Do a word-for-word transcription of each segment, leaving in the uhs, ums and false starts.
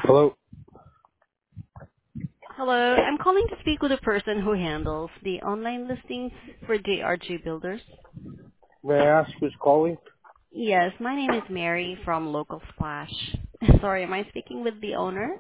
Hello. Hello, I'm calling to speak with the person who handles the online listings for J R G Builders. May I ask who's calling? Yes, my name is Mary from Local Splash. Sorry, am I speaking with the owner?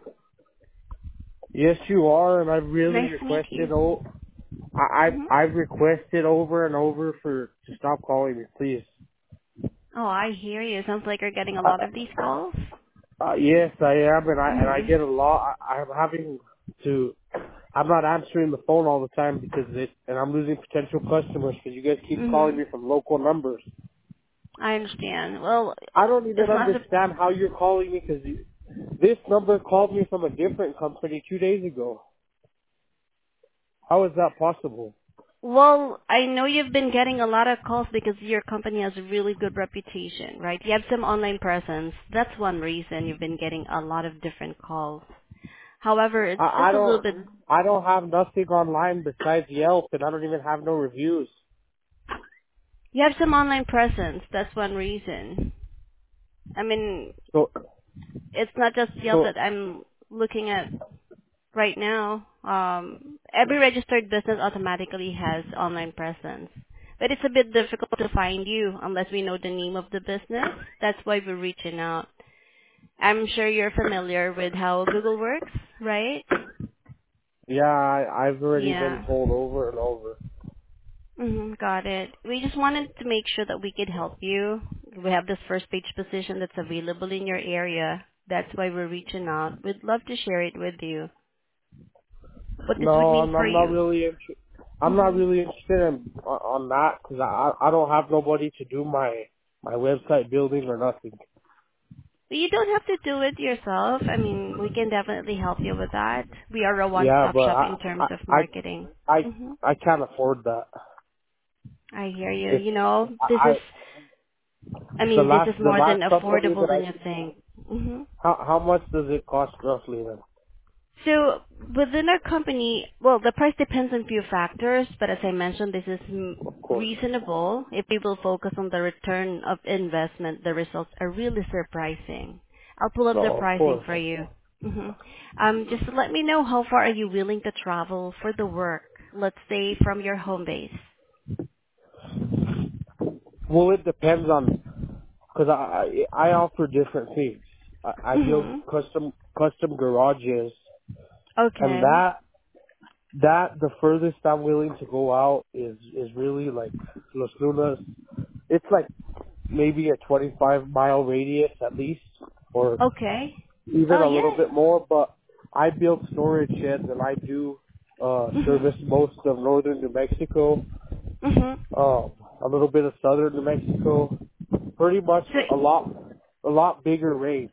Yes, you are, and I've really Nice to meet requested. you. Oh, I, I've hmm I've requested over and over for to stop calling me, please. Oh, I hear you. Sounds like you're getting a Uh, lot of these calls. uh, yes, I am, and I and I hmm get a lot. I, I'm having to. I'm not answering the phone all the time because it, and I'm losing potential customers because you guys keep hmm calling me from local numbers. I understand. Well, I don't even it's not the... understand how you're calling me because this number called me from a different company two days ago. How is that possible? Well, I know you've been getting a lot of calls because your company has a really good reputation, right? You have some online presence. That's one reason you've been getting a lot of different calls. However, it's I, I just a little don't bit. I don't have nothing online besides Yelp, and I don't even have no reviews. You have some online presence. That's one reason. I mean, So it's not just Yelp so that I'm looking at right now. Um, every registered business automatically has online presence. But it's a bit difficult to find you unless we know the name of the business. That's why we're reaching out. I'm sure you're familiar with how Google works, right? yeah, I, I've already been Yeah. told over and over. Mm-hmm, got it. We just wanted to make sure that we could help you. We have this first page position that's available in your area. That's why we're reaching out. We'd love to share it with you. What this No, would mean I'm for I'm not you. really inter- I'm not Mm-hmm. really interested in on on that because I I don't have nobody to do my my website building or nothing. You don't have to do it yourself. I mean, we can definitely help you with that. We are a Yeah, one-stop but shop I in terms I of I marketing. I, Mm-hmm. I can't afford that. I hear you. If You know, I, this I is, I the mean, this last is the more than last company affordable that than I you think. Mm-hmm. how how much does it cost roughly then? So within our company, well, the price depends on few factors, but as I mentioned, this is mm, Of course. reasonable. If people focus on the return of investment, the results are really surprising. I'll pull up the No, of pricing course. for you. hmm Um, just let me know how far are you willing to travel for the work. Let's say from your home base. Well, it depends on because I I I offer different things. I, I build hmm custom custom garages, and Okay. that that the furthest I'm willing to go out is is really like Los Lunas. It's like maybe a twenty-five mile radius at least, or Okay. even Oh a little yeah. bit more. But I build storage sheds, and I do uh hmm service most of northern New Mexico, hmm um, a little bit of southern New Mexico, pretty much So a lot a lot bigger range.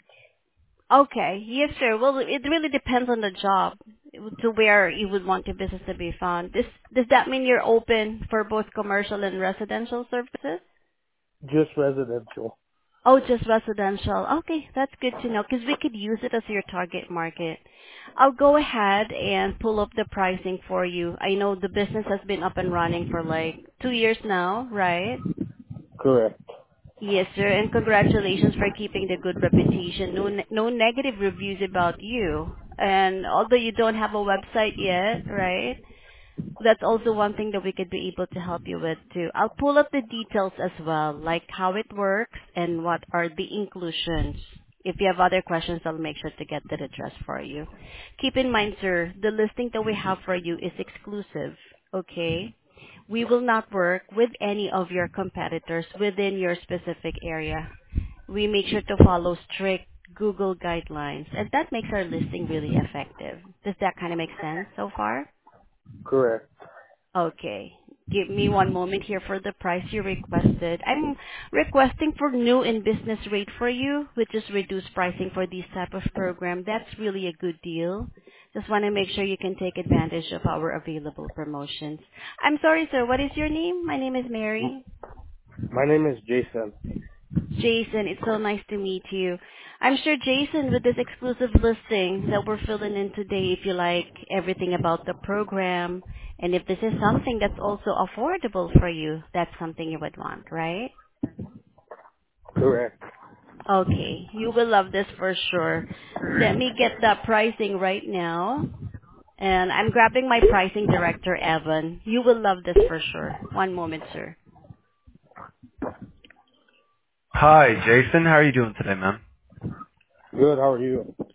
okay. Yes, sir. Well, it really depends on the job to where you would want your business to be found. This, does that mean you're open for both commercial and residential services? Just residential. Oh, just residential. Okay, that's good to know because we could use it as your target market. I'll go ahead and pull up the pricing for you. I know the business has been up and running for like two years now, right? Correct. Yes, sir, and congratulations for keeping the good reputation. No, ne- no negative reviews about you. And although you don't have a website yet, right? That's also one thing that we could be able to help you with too. I'll pull up the details as well, like how it works and what are the inclusions. If you have other questions, I'll make sure to get that addressed for you. Keep in mind, sir, the listing that we have for you is exclusive, okay? We will not work with any of your competitors within your specific area. We make sure to follow strict Google guidelines, and that makes our listing really effective. Does that kind of make sense so far? Correct. Okay. Give me one moment here for the price you requested. I'm requesting for new in business rate for you, which is reduced pricing for this type of program. That's really a good deal. Just want to make sure you can take advantage of our available promotions. I'm sorry, sir. What is your name? My name is Mary. My name is Jason. Jason, it's so nice to meet you. I'm sure Jason, with this exclusive listing that we're filling in today, if you like everything about the program, and if this is something that's also affordable for you, that's something you would want, right? Correct. Okay, you will love this for sure. Let me get the pricing right now. And I'm grabbing my pricing director, Evan. You will love this for sure. One moment, sir. Hi, Jason. How are you doing today, man? Good. How are you?